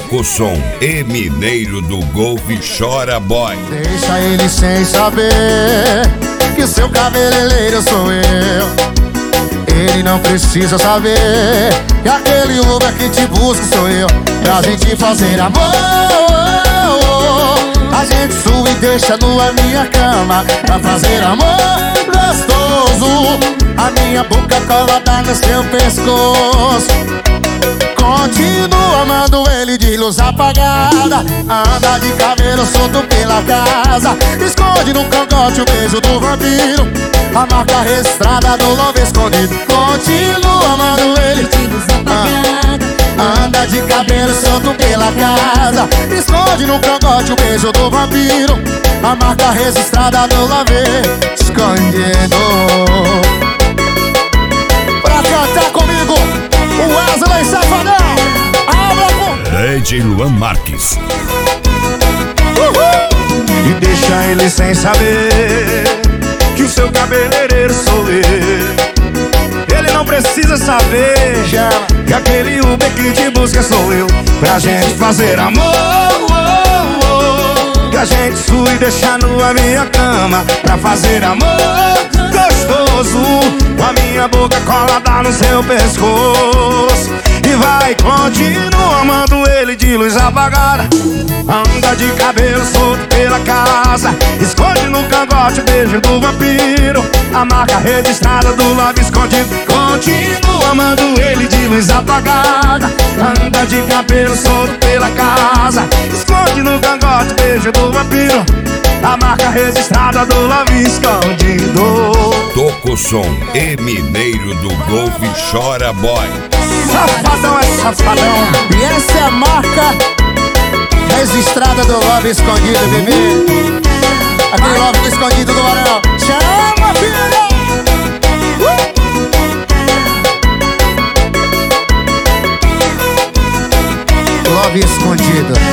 Toca o som e mineiro do Golf chora boy. Deixa ele sem saber que seu cabeleireiro sou eu. Ele não precisa saber que aquele Uber que te busca sou eu. Pra gente fazer amor, a gente sua e deixa nua minha cama. Pra fazer amor gostoso, a minha boca colada no seu pescoço. Continua amando ele de luz apagada, anda de cabelo solto pela casa, esconde no cangote o beijo do vampiro, a marca registrada do love escondido. Continua amando ele de luz apagada, anda de cabelo solto pela casa, esconde no cangote o beijo do vampiro, a marca registrada do love escondido. Pra cantar comigo, o Wesley Safadão, Ed Luan Marques. E deixa ele sem saber que o seu cabeleireiro sou eu. Ele não precisa saber que aquele Uber que te busca sou eu. Pra gente fazer amor, que a gente sua e deixar nua minha cama. Pra fazer amor gostoso, com a minha boca colada no seu pescoço. E vai continuar amando ele de luz apagada, anda de cabelo solto pela casa, esconde no cangote o beijo do vampiro, a marca registrada do love escondido. Continua amando ele de luz apagada, anda de cabelo solto pela casa, esconde no cangote o beijo do vampiro, a marca registrada do love escondido. Toca o som e mineiro do Golf chora boy. Safadão é safadão. E essa é a marca registrada do love escondido, bebê. Aquele love escondido do Varão. Chama, filha! Love escondido.